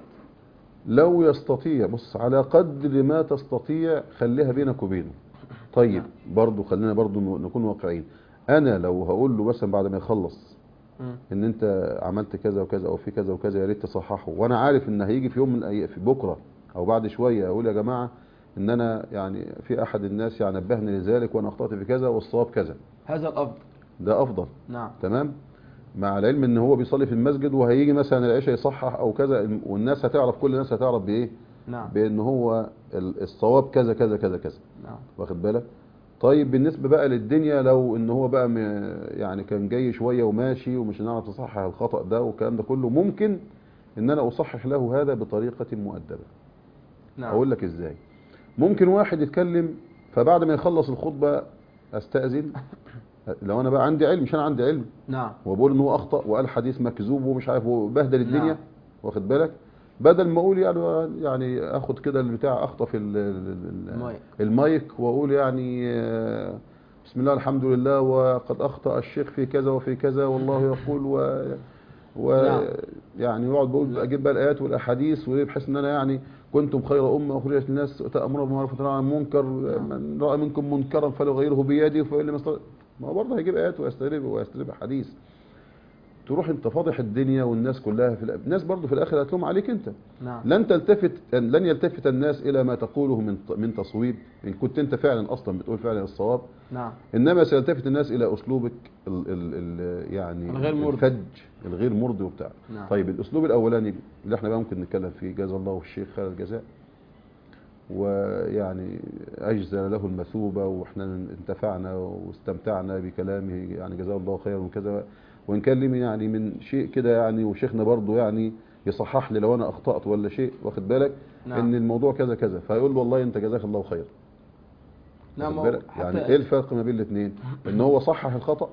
لو يستطيع، بص على قدر ما تستطيع خليها بينك وبينه. طيب نعم. برضو خلينا برضو نكون واقعيين. انا لو هقول له مثلا بعد ما يخلص مم. ان انت عملت كذا وكذا او في كذا وكذا يا ريت تصححه، وانا عارف ان هيجي في يوم من الأي... في بكره او بعد شويه اقول يا جماعه ان انا يعني في احد الناس يعني نبهني لذلك وانا اخطات في كذا والصواب كذا، هذا الأفضل. ده افضل. نعم. تمام. مع العلم ان هو بيصلي في المسجد وهيجي مثلا العشاء يصحح او كذا، والناس هتعرف، كل الناس هتعرف بايه؟ نعم. بان هو ال- الصواب كذا كذا كذا كذا. نعم. واخد بالك؟ طيب بالنسبه بقى للدنيا، لو ان هو بقى م- يعني كان جاي شويه وماشي ومش هنعرف نصحح الخطا ده والكلام ده كله، ممكن ان انا اصحح له هذا بطريقه مؤدبه. نعم. اقول لك ازاي. ممكن واحد يتكلم فبعد ما يخلص الخطبه استاذن، لو انا بقى عندي علم، مش انا عندي علم نعم. وبقول ان هو اخطا وقال حديث مكذوب ومش عارف وبهدل الدنيا. نعم. واخد بالك؟ بدل ما اقول يعني يعني اخد كده البتاع اخطف ال- ال- المايك. المايك واقول يعني آه، بسم الله الحمد لله وقد اخطا الشيخ في كذا وفي كذا والله يقول و ويعني يقعد بقول اجيب بقى الايات والاحاديث وبحيث ان انا يعني كنتم خير امه اخرجت للناس تامرون بالمعروف وتنهون عن المنكر، من راى منكم منكرا فليغيره بيده فان لم يستطع. ما هو برضه هيجيب ايات ويستدل ويستدل بحديث. تروح انت فاضح الدنيا والناس كلها في الأ... الناس برضه في الاخر هتلوم عليك انت. نعم. لن تلتفت لن يلتفت الناس الى ما تقوله من من تصويب ان كنت انت فعلا اصلا بتقول فعلا الصواب. نعم. انما سيلتفت الناس الى اسلوبك ال ال ال يعني الغير مرضي. الفج الغير مرضي وبتاع. نعم. طيب الاسلوب الاولاني اللي احنا بقى ممكن نتكلم فيه، جزا الله الشيخ خير الجزاء ويعني اجزل له المثوبه واحنا انتفعنا واستمتعنا بكلامه، يعني جزاه الله خيرا وكذا، وان كان لي يعني من شيء كده يعني، وشيخنا برضه يعني يصحح لي لو انا اخطات ولا شيء، واخد بالك؟ نعم. ان الموضوع كذا كذا، فيقول له والله انت جزاك الله خير. نعم. واخد بالك؟ يعني ايه الفرق ما بين الاثنين؟ ان هو صحح الخطأ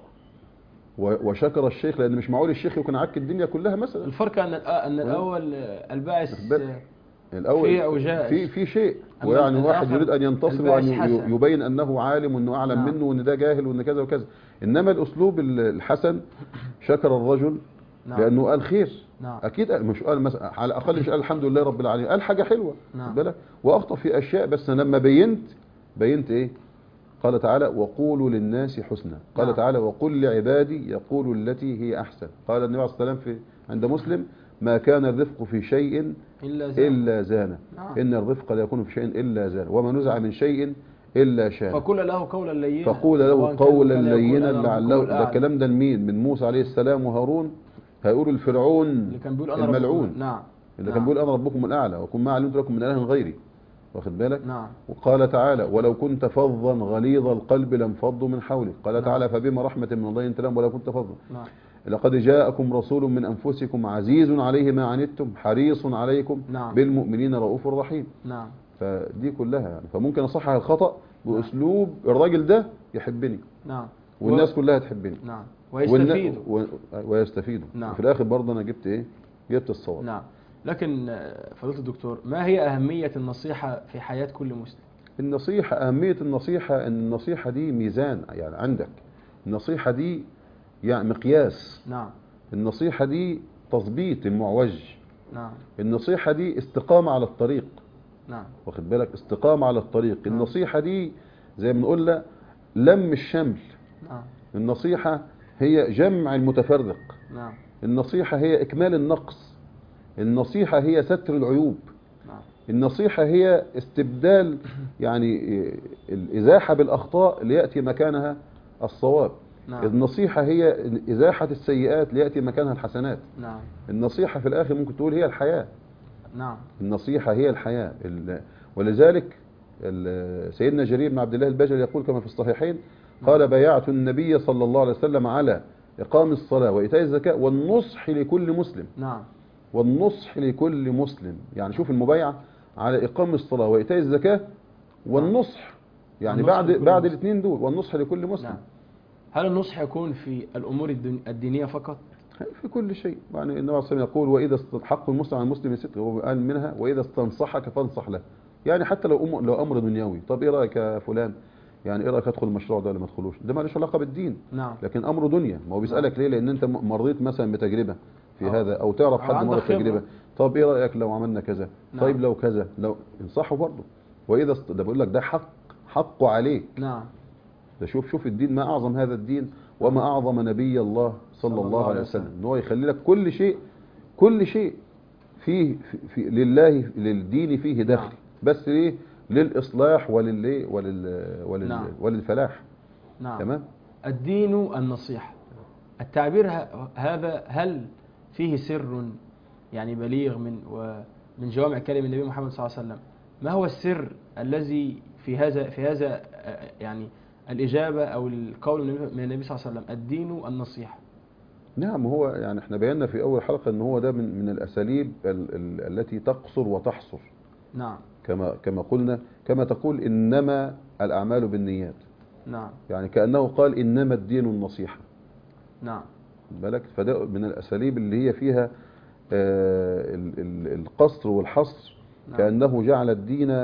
وشكر الشيخ، لان مش معقول الشيخ يكون عك الدنيا كلها مثلا. الفرق ان ان الاول الباعث الاول في اعوجاج في في شيء، ويعني واحد يريد ان ينتصر وان يبين انه عالم وانه اعلم نعم. منه وان ده جاهل وان كذا وكذا. انما الاسلوب الحسن شكر الرجل نعم. لانه قال خير. نعم. اكيد مش قال مثلا على الاقل مش قال الحمد لله رب العالمين، قال حاجه حلوه. نعم. بالك؟ واخطا في اشياء، بس لما بينت بينت ايه؟ قال تعالى وقولوا للناس حسنا. قال نعم. تعالى وقل لعبادي يقولوا التي هي احسن. قال النبي عليه الصلاه والسلام في عند مسلم ما كان الرفق في شيء الا زانه, إلا زانه. نعم. ان الرفق لا يكون في شيء الا زانه، وما نزع من شيء الا شانه. فقول له قولا لينا فقول له قولا لينا لعله. ده الكلام ده لمين؟ من موسى عليه السلام وهارون. هيقولوا الفرعون اللي كان بيقول انا الملعون. ربكم. نعم. اللي نعم. كان بيقول انا ربكم الاعلى وكن ما علمت لكم من اله غيري. واخد بالك؟ نعم. وقال تعالى ولو كنت فظا غليظ القلب لانفضوا من حولك. قال نعم. تعالى فبما رحمة من الله انت لهم ولو كنت فظا. نعم. لقد جاءكم رسول من انفسكم عزيز عليه ما عنتم حريص عليكم. نعم. بالمؤمنين رؤوف رحيم. نعم. فدي كلها يعني، فممكن اصحح الخطأ باسلوب الراجل ده يحبني. نعم. والناس و... كلها تحبني. نعم. ويستفيدوا. و... ويستفيدوا. نعم. وفي الاخر برضه انا جبت ايه؟ جبت الصواب. نعم. لكن فضيلة الدكتور، ما هي أهمية النصيحة في حياة كل مسلم؟ النصيحة، أهمية النصيحة أن النصيحة دي ميزان يعني عندك. النصيحة دي يعني مقياس. نعم. النصيحة دي تظبيط المعوج. نعم. النصيحة دي استقامة على الطريق. نعم. واخد بالك؟ استقامة على الطريق. نعم. النصيحة دي زي ما بنقول له لم الشمل. نعم. النصيحة هي جمع المتفرق. نعم. النصيحة هي إكمال النقص. النصيحة هي ستر العيوب. نعم. النصيحة هي استبدال يعني الإزاحة بالأخطاء ليأتي مكانها الصواب. نعم. النصيحة هي إزاحة السيئات ليأتي مكانها الحسنات. نعم. النصيحة في الآخر ممكن تقول هي الحياة. نعم. النصيحة هي الحياة. ولذلك سيدنا جرير بن عبد الله البجلي يقول كما في الصحيحين قال بايعت النبي صلى الله عليه وسلم على إقام الصلاة وإيتاء الزكاة والنصح لكل مسلم. نعم. والنصح لكل مسلم، يعني شوف المبايعة على إقام الصلاة وإيتاء الزكاة والنصح، يعني النصح بعد لكل بعد مسلم. الاثنين دول والنصح لكل مسلم. نعم. هل النصح يكون في الأمور الدن- الدينية فقط؟ في كل شيء. يعني النبي صلى الله عليه وسلم يقول وإذا است- حق المسلم على المسلم ست، هو قال منها وإذا استنصحك فانصح له. يعني حتى لو أم لو أمر دنيوي، طب إيه رأيك يا فلان؟ يعني إيه رأيك أدخل المشروع ده ولا ما أدخلوش؟ ده مالوش علاقة بالدين. نعم. لكن أمر دنيا، ما هو بيسألك ليه؟ لأن أنت مريت مثلا بتجربة في أو هذا أو تعرف أو حد عندك مر خبرة. بتجربة. طب إيه رأيك لو عملنا كذا؟ نعم. طيب لو كذا، لو انصحه برضه. وإذا است... ده بقول لك ده حق حقه عليك. نعم. ده شوف شوف الدين ما أعظم هذا الدين وما أعظم نبي الله صلى الله عليه وسلم، إن هو يخلي لك كل شيء كل شيء فيه في في لله للدين فيه دخل. نعم. بس ليه؟ للإصلاح ولل ولل ولل نعم. وللفلاح. نعم. تمام. الدين النصيحة، التعبير ه- هذا هل فيه سر يعني بليغ من ومن جوامع كلم النبي محمد صلى الله عليه وسلم؟ ما هو السر الذي في هذا في هذا آه، يعني الإجابة أو القول من النبي من النبي صلى الله عليه وسلم الدين النصيحة؟ نعم، هو يعني احنا بينا في أول حلقة ان هو ده من من الأساليب ال ال التي تقصر وتحصر. نعم. كما كما قلنا، كما تقول إنما الأعمال بالنيات. نعم. يعني كأنه قال إنما الدين النصيحة. نعم. بالك؟ فده من الأساليب اللي هي فيها آه ال ال القصر والحصر. نعم. كأنه جعل الدين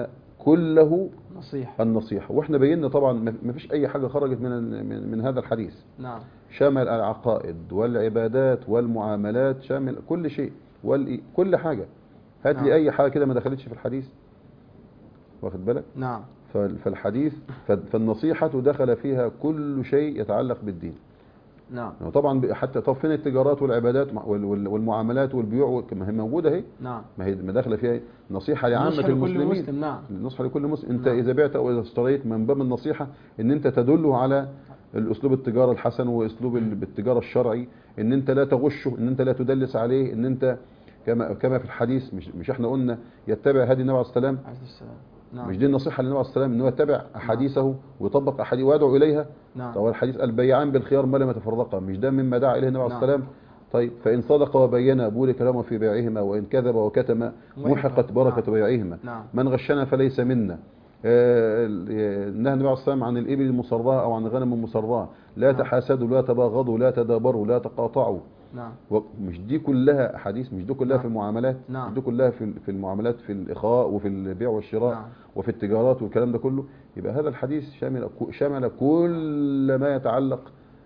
كله نصيحة. النصيحة. واحنا بينا طبعا ما فيش اي حاجة خرجت من من, من هذا الحديث. نعم. شامل العقائد والعبادات والمعاملات، شامل كل شيء وكل حاجة. هات نعم. لي اي حاجة كده ما دخلتش في الحديث، واخد بالك؟ نعم. فالحديث فالنصيحة دخل فيها كل شيء يتعلق بالدين. نعم. طبعا حتى طب فين التجارات والعبادات والمعاملات والبيوع، ما هي موجودة اهي. نعم. ما هي ما داخله فيها نصيحة لعامة المسلمين. مسلم. نعم. النصيحة لكل مسلم. انت نعم. اذا بعت او اذا اشتريت، من باب النصيحة ان انت تدله على الاسلوب التجارة الحسن واسلوب التجارة الشرعي، ان انت لا تغشه، ان انت لا تدلس عليه، ان انت كما كما في الحديث، مش مش احنا قلنا يتبع هدي النبي عليه السلام. نعم. مش دي النصيحة للنبي عليه السلام، ان هو يتبع احاديثه ويطبق احاديث ويدعو اليها. نعم. طب الحديث البيعان بالخيار ما لم يتفرقا، مش ده مما دعا اليه النبي عليه نعم. السلام؟ طيب فإن صدق وبين بورك لهما في بيعهما، وإن كذب وكتم محقت بركة بيعهما. نعم. من غشنا فليس منا. آه نهى النبي عليه السلام عن الإبل المصراة أو عن الغنم المصراة. لا نعم. تحاسدوا، لا تباغضوا، لا تدابروا، لا تقاطعوا. نعم. مش دي كلها أحاديث؟ مش دي كلها نعم. في المعاملات؟ نعم. مش دي كلها في في المعاملات، في الإخاء وفي البيع والشراء. نعم. وفي التجارات والكلام ده كله. يبقى هذا الحديث شامل شمل كل ما يتعلق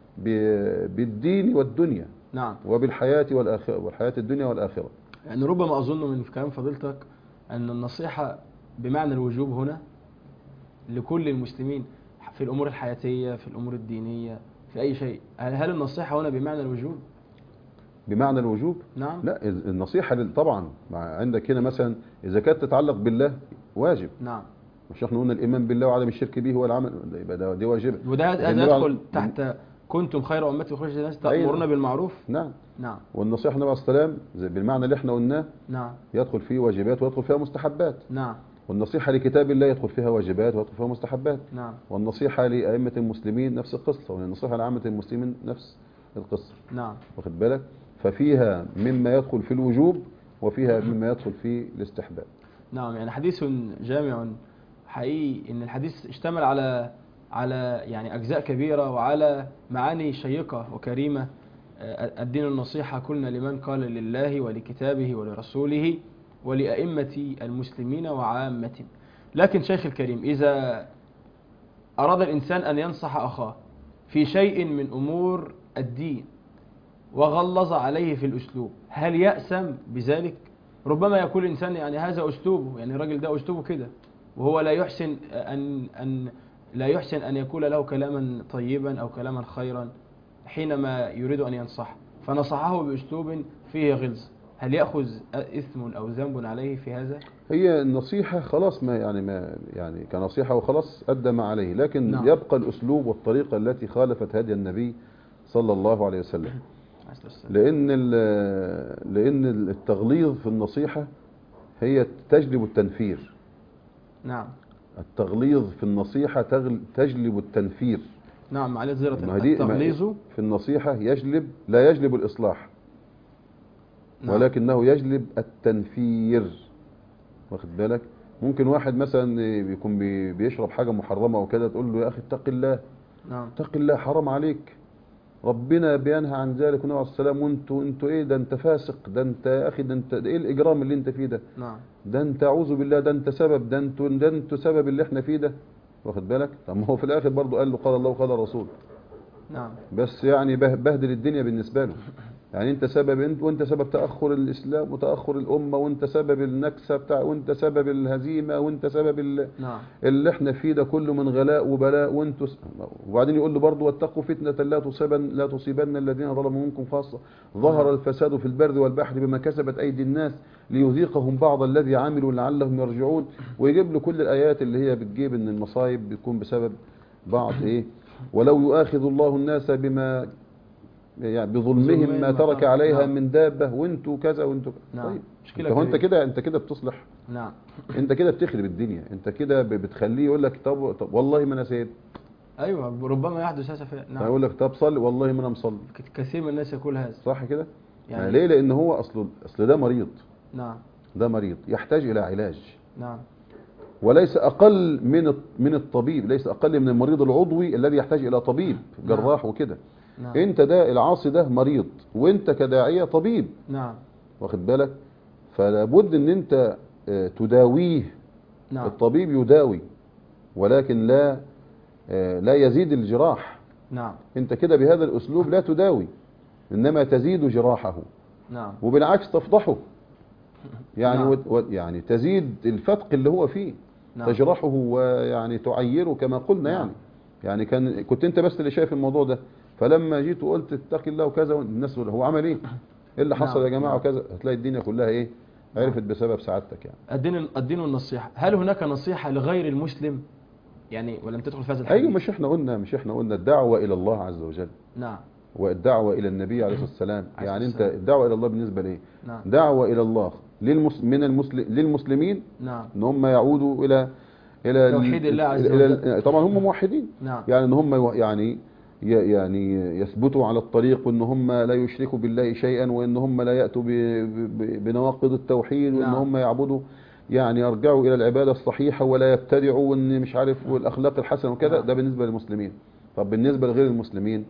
بالدين والدنيا. نعم. وبالحياة والآخرة، والحياة الدنيا والآخرة. يعني ربما أظن من كلام فضيلتك أن النصيحة بمعنى الوجوب هنا لكل المسلمين في الأمور الحياتية، في الأمور الدينية، في أي شيء. هل النصيحة هنا بمعنى الوجوب؟ بمعنى الوجوب؟ نعم. لا، النصيحة طبعا عندك هنا مثلا إذا كانت تتعلق بالله واجب. نعم. مش احنا قلنا الإيمان بالله وعدم الشرك به هو العمل، يبقى ده دي واجبة. وده يدخل تحت كنتم خير أمة أخرجت للناس تأمرون بالمعروف. نعم. نعم. والنصيحة النبي عليه السلام بالمعنى اللي احنا قلناه. نعم. يدخل فيه واجبات ويدخل فيها مستحبات. نعم. والنصيحة لكتاب الله يدخل فيها واجبات ويدخل فيها مستحبات. نعم. والنصيحة لأئمة المسلمين نفس القصة، والنصيحة لعامة المسلمين نفس القصة. نعم. واخد بالك؟ ففيها مما يدخل في الوجوب وفيها مما يدخل في الاستحباب. نعم. يعني حديث جامع حقيقي، ان الحديث اشتمل على على يعني اجزاء كبيرة وعلى معاني شيقة وكريمة. الدين النصيحة قلنا لمن قال لله ولكتابه ولرسوله ولأئمة المسلمين وعامة. لكن شيخ الكريم، إذا أراد الإنسان أن ينصح أخاه في شيء من أمور الدين وغلظ عليه في الأسلوب، هل يأسم بذلك؟ ربما يقول الإنسان يعني هذا أسلوبه، يعني الراجل ده أسلوبه كده، وهو لا يحسن أن أن لا يحسن أن يقول له كلاما طيبا أو كلاما خيرا حينما يريد أن ينصح، فنصحه بأسلوب فيه غلظ، هل يأخذ إثم أو ذنب عليه في هذا؟ هي النصيحة خلاص، ما يعني ما يعني كنصيحة وخلاص أدى ما عليه، لكن نعم. يبقى الأسلوب والطريقة التي خالفت هدي النبي صلى الله عليه وسلم. لأن لأن التغليظ في النصيحة هي تجلب التنفير. نعم. التغليظ في النصيحة تجلب التنفير. نعم. على زيرة التغليظ في النصيحة يجلب لا يجلب الإصلاح. نعم. ولكنه يجلب التنفير. واخد بالك؟ ممكن واحد مثلا بيكون بيشرب حاجة محرمة وكده، تقول له يا أخي اتق الله. نعم. اتق الله، حرام عليك، ربنا بينهى عن ذلك والنبي عليه السلام، وانتوا انتوا ايه ده، انت فاسق، ده انت يا اخي، ده انت ده ايه الاجرام اللي انت فيه ده؟ نعم. ده انت اعوذ بالله، ده انت سبب، ده انتوا ده انتوا سبب اللي احنا فيه ده. واخد بالك؟ طب ما هو في الاخر برضه قال له قال الله وقال الرسول. نعم. بس يعني بهدل الدنيا بالنسبه له. يعني انت سبب، انت وانت سبب تاخر الاسلام وتاخر الامه، وانت سبب النكسه بتاع، وانت سبب الهزيمه، وانت سبب نعم. اللي احنا فيه ده كله من غلاء وبلاء، وانتوا س... وبعدين يقول له برضه واتقوا فتنه لا تصيبن لا تصيبن الذين ظلموا منكم خاصه، ظهر نعم. الفساد في البر والبحر بما كسبت ايدي الناس ليذيقهم بعض الذي عملوا لعلهم يرجعون. ويجيب له كل الايات اللي هي بتجيب ان المصايب بتكون بسبب بعض ايه. ولو يؤاخذ الله الناس بما يعني بظلمهم ما ترك عليها نعم. من دابة، وانتوا كذا وانتوا نعم. طيب مشكلة انت, انت كده انت كده بتصلح. نعم. انت كده بتخرب الدنيا، انت كده بتخليه يقول لك طب, طب والله ما انا سيد. ايوه، ربما يحدث هذا فعلا. نعم. يقول لك طب صلي، والله ما انا مصلي. كثير من الناس يقول هذا. صح كده؟ يعني يعني ليه؟ لان هو اصله اصل ده مريض. نعم. ده مريض يحتاج الى علاج. نعم. وليس اقل من من الطبيب، ليس اقل من المريض العضوي الذي يحتاج الى طبيب جراح. نعم. وكده. نعم. انت ده العاصي ده مريض، وانت كداعية طبيب. نعم. واخد بالك؟ فلابد ان انت تداويه نعم. الطبيب يداوي ولكن لا آه، لا يزيد الجراح. نعم. انت كده بهذا الاسلوب لا تداوي، انما تزيد جراحه، نعم. وبالعكس تفضحه، يعني نعم. و... و- يعني تزيد الفتق اللي هو فيه، نعم. تجرحه ويعني تعيره كما قلنا. نعم. يعني يعني كان كنت انت بس اللي شايف الموضوع ده، فلما جيت وقلت اتق الله وكذا، الناس تقول هو عمل ايه؟ ايه اللي حصل نعم. يا جماعه نعم. وكذا، هتلاقي الدنيا كلها ايه؟ نعم. عرفت بسبب سعادتك يعني. الدين الدين والنصيحة، هل هناك نصيحة لغير المسلم يعني ولم تدخل في هذا الحديث؟ ايوه، مش احنا قلنا مش احنا قلنا الدعوه الى الله عز وجل، نعم. والدعوه الى النبي عليه الصلاه والسلام. عليه يعني انت السلام. الدعوه الى الله بالنسبه لايه؟ نعم. دعوه الى الله للمس... من المسلم للمسلمين، نعم. ان هم يعودوا الى الى ال- توحيد الله عز إلى وجل. ال- طبعا هم موحدين. نعم. يعني ان هم يو- يعني ي- يعني يثبتوا على الطريق، وان هم لا يشركوا بالله شيئا، وان هم لا ياتوا ب- ب- بنواقض التوحيد، وان نعم. هم يعبدوا يعني يرجعوا الى العباده الصحيحه ولا يبتدعوا، وان مش عارف والاخلاق الحسنه وكذا. نعم. ده بالنسبه للمسلمين. طب بالنسبه لغير المسلمين،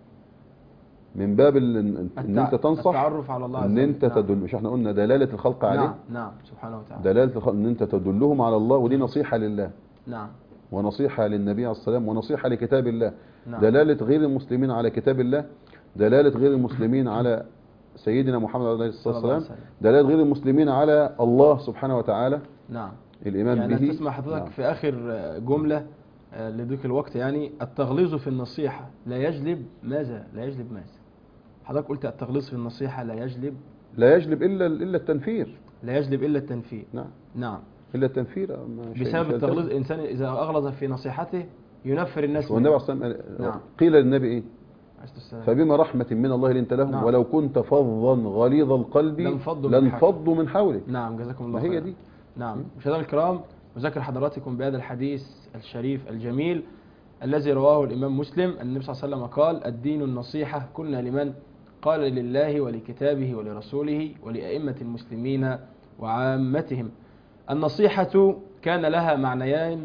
من باب ال- ان إن انت التع- تنصح، التعرف على الله عز ان وجل. انت نعم. تدل، مش احنا قلنا دلاله الخلق عليه؟ نعم. نعم سبحانه وتعالى. دلاله الخلق ان انت تدلهم على الله، ودي نصيحه لله، نعم. ونصيحة للنبي عليه الصلاة والسلام، ونصيحة لكتاب الله. نعم. دلالة غير المسلمين على كتاب الله، دلالة غير المسلمين عليه سيدنا محمد عليه الصلاة صلى الله عليه والسلام، وسلم. دلالة غير المسلمين على الله سبحانه وتعالى، نعم. الإيمان يعني به. تسمع حضرتك نعم. في آخر جملة آه، لضيق الوقت، يعني التغليظ في النصيحة لا يجلب ماذا؟ لا يجلب ماذا؟ حضرتك قلت التغليظ في النصيحة لا يجلب لا يجلب إلا إلا التنفير. لا يجلب إلا التنفير. نعم. نعم. إلا التنفير. ما شيء- بسبب شيء التغليظ تاني. الإنسان إذا أغلظ في نصيحته ينفر الناس والنبي منه. عليه الصلاة والسلام نعم. قيل للنبي إيه؟ عليه السلام. فبما رحمة من الله لنت لهم، نعم. ولو كنت فظا غليظ القلب لانفضوا من لانفضوا من حولك. نعم جزاكم الله ما هي خيرا. دي. نعم. مشاهدينا الكرام، أذكر حضراتكم بهذا الحديث الشريف الجميل الذي رواه الإمام مسلم. النبي صلى الله عليه وسلم قال: الدين النصيحة. قلنا لمن؟ قال: لله ولكتابه ولرسوله ولأئمة المسلمين وعامتهم. النصيحة كان لها معنيان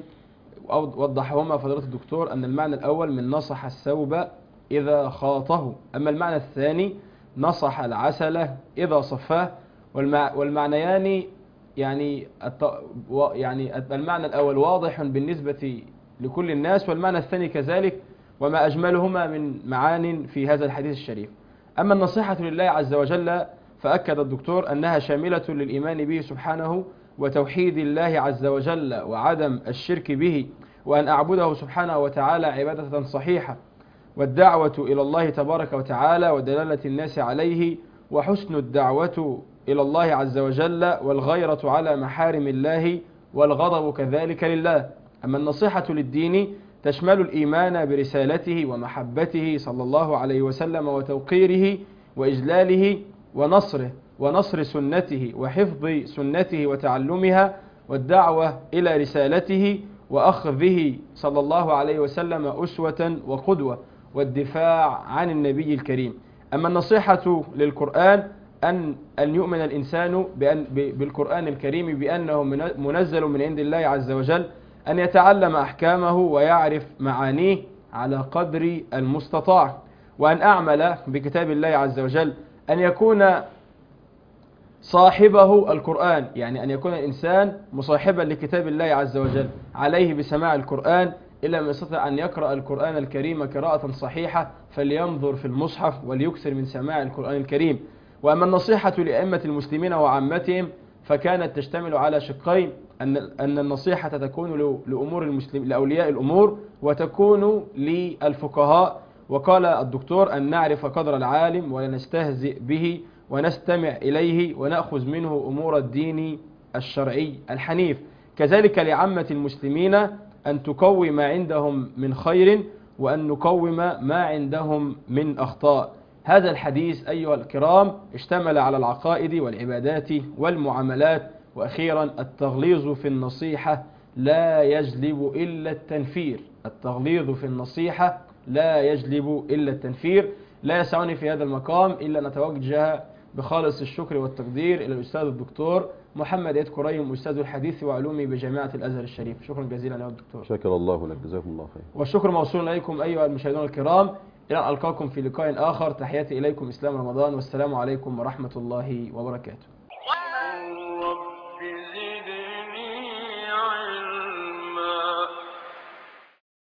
وضحهما فضيلة الدكتور، أن المعنى الأول من نصح الثوب إذا خاطه، أما المعنى الثاني نصح العسل إذا صفاه. والمع... والمعنيان يعني الت... و... يعني المعنى الأول واضح بالنسبة لكل الناس، والمعنى الثاني كذلك، وما أجملهما من معان في هذا الحديث الشريف. أما النصيحة لله عز وجل فأكد الدكتور أنها شاملة للإيمان به سبحانه وتوحيد الله عز وجل وعدم الشرك به، وأن أعبده سبحانه وتعالى عبادة صحيحة، والدعوة إلى الله تبارك وتعالى ودلالة الناس عليه، وحسن الدعوة إلى الله عز وجل، والغيرة على محارم الله، والغضب كذلك لله. أما النصيحة للدين تشمل الإيمان برسالته ومحبته صلى الله عليه وسلم وتوقيره وإجلاله ونصره ونصر سنته وحفظ سنته وتعلمها، والدعوة إلى رسالته وأخذه صلى الله عليه وسلم أسوة وقدوة، والدفاع عن النبي الكريم. أما النصيحة للقرآن أن أن يؤمن الإنسان بأن بالقرآن الكريم بأنه منزل من عند الله عز وجل، أن يتعلم أحكامه ويعرف معانيه على قدر المستطاع، وأن أعمل بكتاب الله عز وجل، أن يكون صاحبه القرآن، يعني أن يكون الإنسان مصاحبا لكتاب الله عز وجل، عليه بسماع القرآن، إلا من يستطيع أن يقرأ القرآن الكريم قراءة صحيحة فلينظر في المصحف وليكثر من سماع القرآن الكريم. وأما النصيحة لأئمة المسلمين وعامتهم فكانت تشتمل على شقين: أن أن النصيحة تكون لأمور المسلم لأولياء الأمور، وتكون للفقهاء. وقال الدكتور: أن نعرف قدر العالم ولا نستهزئ به، ونستمع إليه ونأخذ منه أمور الدين الشرعي الحنيف. كذلك لعامة المسلمين أن تقوي ما عندهم من خير، وأن نقوم ما عندهم من أخطاء. هذا الحديث أيها الكرام اشتمل على العقائد والعبادات والمعاملات. وأخيرا التغليظ في النصيحة لا يجلب إلا التنفير. التغليظ في النصيحة لا يجلب إلا التنفير. لا يسعني في هذا المقام إلا أن نتوجه بخالص الشكر والتقدير إلى الأستاذ الدكتور محمد عيد كريم، أستاذ الحديث وعلومه بجامعة الأزهر الشريف. شكرا جزيلا يا دكتور. شكر الله لك، جزاكم الله خير. والشكر موصول إليكم أيها المشاهدون الكرام، إلى أن ألقاكم في لقاء آخر. تحياتي إليكم إسلام رمضان، والسلام عليكم ورحمة الله وبركاته.